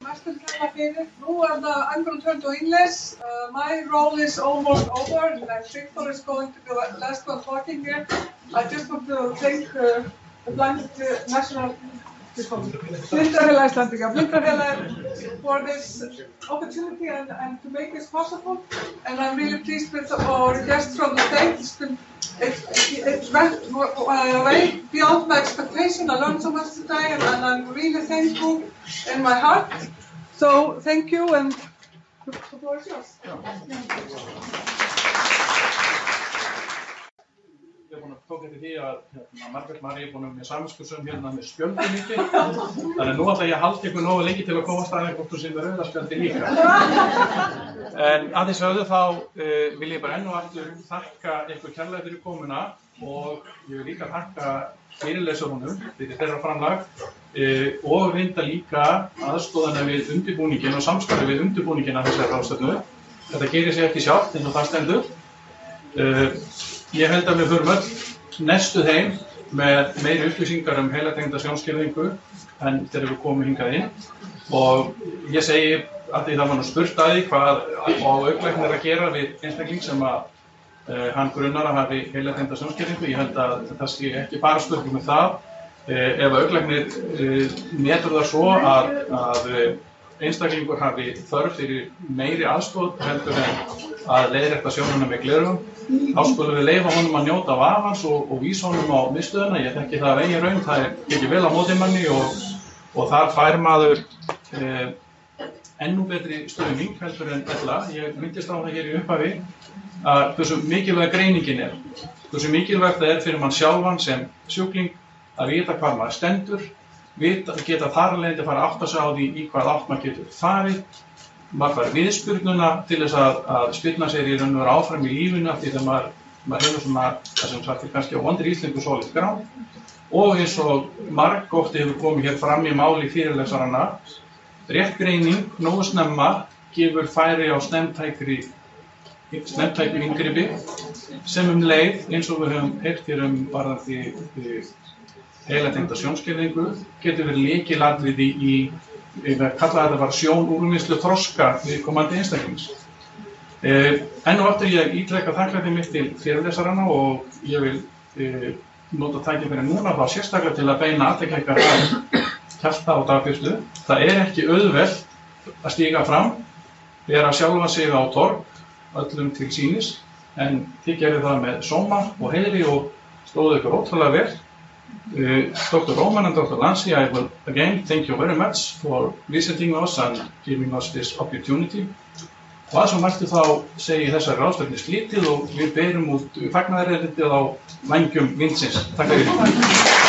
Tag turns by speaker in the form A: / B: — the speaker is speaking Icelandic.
A: I'm going to turn to English. My role is almost over, and Victor is going to be the last one talking here. I just want to thank the Blind National Blindrafélag Íslendinga for this opportunity and to make this possible. And I'm really pleased with our guests from the state. It went way beyond my expectation. I learned so much today, and I'm really thankful in my heart. So thank you, and the floor is yours.
B: Ég er búinn að tóka eftir því að Margrét María er búin að vera samviskusöm hérna með spjöldin mikið. Þannig að nú ætla ég að halda ykkur nógu lengi til að komast að hvort þú sé með rauðaspjaldi líka. En að því sögðu þá vil ég bara enn og aftur þakka ykkur kærlega fyrir komuna og ég vil líka þakka fyrirlesurunum fyrir þeirra framlag og reynda líka aðstoðana við undirbúninginn og samstarfi við undirbúninginn af þessari ráðstefnu. Þetta gerir sig ekki sjálft eins og það stendur. Ég held að við förum öll næstu heim með meiri upplýsingar heilatengda sjónskerðingu en þegar við komum hingað inn. Og ég segi að því það var nú spurt að því hvað á augnlæknir að gera við einstakling sem að hann grunnar að hafi heilatengda sjónskerðingu. Ég held að það sé ekki bara spurning með það. Ef augnlæknir metur það svo að einstaklingur hafi þörf fyrir meiri aðstoð heldur en að leiðrétta sjónina með gleraugum, þá skulum við leyfa honum að njóta vafans og vísa honum á miðstöðina. Ég þekki það af eigin raun, það tekið vel á móti manni og þar fær maður ennú betri stuðning heldur en ella. Ég minntist á það hér í upphafi að hversu mikilvæg greiningin er, hversu mikilvægt það er fyrir mann sjálfan sem sjúkling að vita hvað maður stendur, geta þar af leiðandi að fara að átta sig á því í hvað átt maður getur farið. Maður fær viðspurnuna til þess að spyrna sér í raun og vera áfram í lífinu af því þegar maður hefur svona, það sem sagt kannski á vondri íslensku solid ground. Og eins og margoft hefur komið hér fram í máli fyrirlesaranna, rétt greining nógu snemma gefur færi á snemmtæku inngripi sem leið eins og við höfum heyrt hér varðandi heilatengda sjónskerðingu getur verið lykilatriði í við kalla þetta sjónúrvinnslu þroska viðkomandi einstaklings. Enn og aftur ég ítreka þakklæti mitt til fyrirlesaranna og ég vil nota tækifæri núna þá sérstaklega til að beina athygli ykkar að Hjalta og Dagbjörtu. Það er ekki auðvelt að stíga fram, bera sjálfa sig á torg, öllum til sýnis, en þið gerðu það með sóma og heiðri og stóðu ykkur ótrúlega vel. Dr. Roman and Dr. Lancy, I will again thank you very much for visiting us and giving us this opportunity. Og að svo mæltu þá segi þessari ráðstefnu slítið og við berum út fagnaðarerindið á vængjum vindsins. Takk fyrir.